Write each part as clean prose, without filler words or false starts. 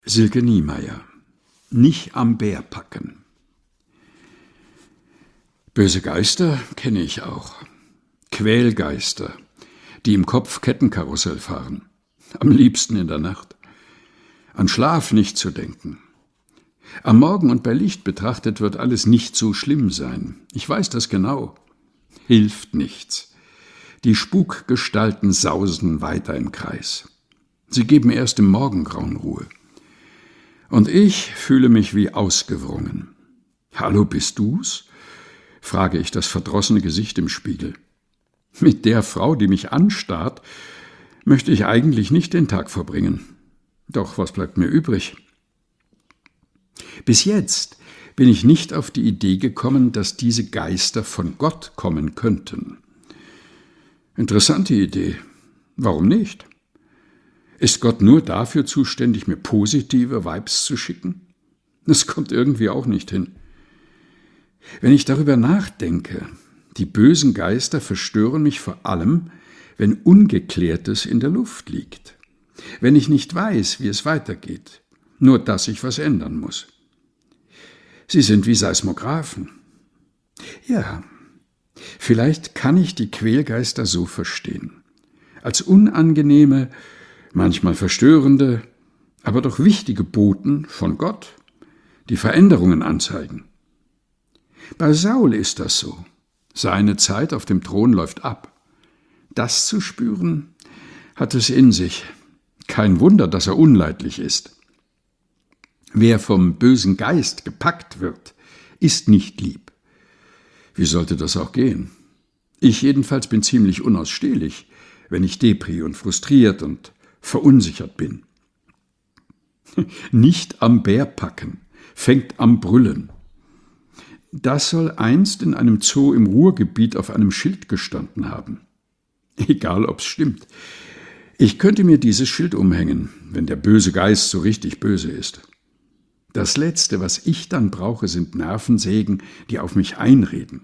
Silke Niemeyer. Nicht am Bär packen. Böse Geister kenne ich auch. Quälgeister, die im Kopf Kettenkarussell fahren. Am liebsten in der Nacht. An Schlaf nicht zu denken. Am Morgen und bei Licht betrachtet wird alles nicht so schlimm sein. Ich weiß das genau. Hilft nichts. Die Spukgestalten sausen weiter im Kreis. Sie geben erst im Morgengrauen Ruhe. Und ich fühle mich wie ausgewrungen. »Hallo, bist du's?« frage ich das verdrossene Gesicht im Spiegel. Mit der Frau, die mich anstarrt, möchte ich eigentlich nicht den Tag verbringen. Doch was bleibt mir übrig? Bis jetzt bin ich nicht auf die Idee gekommen, dass diese Geister von Gott kommen könnten. Interessante Idee. Warum nicht? Ist Gott nur dafür zuständig, mir positive Vibes zu schicken? Das kommt irgendwie auch nicht hin. Wenn ich darüber nachdenke, die bösen Geister verstören mich vor allem, wenn Ungeklärtes in der Luft liegt. Wenn ich nicht weiß, wie es weitergeht, nur dass ich was ändern muss. Sie sind wie Seismographen. Ja, vielleicht kann ich die Quälgeister so verstehen. Als unangenehme, manchmal verstörende, aber doch wichtige Boten von Gott, die Veränderungen anzeigen. Bei Saul ist das so. Seine Zeit auf dem Thron läuft ab. Das zu spüren, hat es in sich. Kein Wunder, dass er unleidlich ist. Wer vom bösen Geist gepackt wird, ist nicht lieb. Wie sollte das auch gehen? Ich jedenfalls bin ziemlich unausstehlich, wenn ich depri und frustriert und verunsichert bin. Nicht am Bär packen, fängt am Brüllen. Das soll einst in einem Zoo im Ruhrgebiet auf einem Schild gestanden haben. Egal, ob's stimmt. Ich könnte mir dieses Schild umhängen, wenn der böse Geist so richtig böse ist. Das Letzte, was ich dann brauche, sind Nervensägen, die auf mich einreden.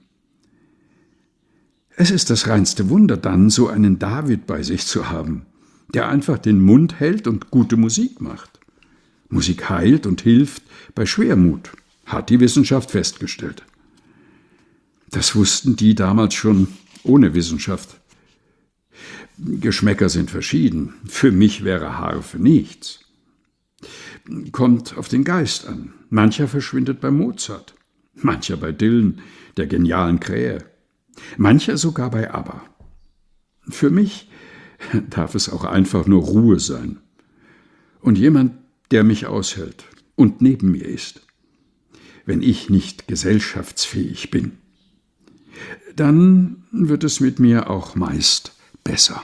Es ist das reinste Wunder dann, so einen David bei sich zu haben, der einfach den Mund hält und gute Musik macht. Musik heilt und hilft bei Schwermut, hat die Wissenschaft festgestellt. Das wussten die damals schon ohne Wissenschaft. Geschmäcker sind verschieden. Für mich wäre Harfe nichts. Kommt auf den Geist an. Mancher verschwindet bei Mozart, mancher bei Dylan, der genialen Krähe, mancher sogar bei ABBA. Für mich darf es auch einfach nur Ruhe sein. Und jemand, der mich aushält und neben mir ist. Wenn ich nicht gesellschaftsfähig bin, dann wird es mit mir auch meist besser.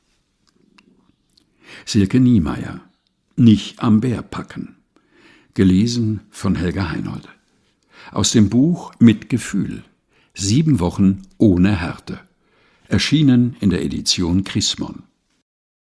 Silke Niemeyer. Nicht am Bär packen. Gelesen von Helga Heinold. Aus dem Buch Mit Gefühl. 7 Wochen ohne Härte. Erschienen in der Edition Chrismon.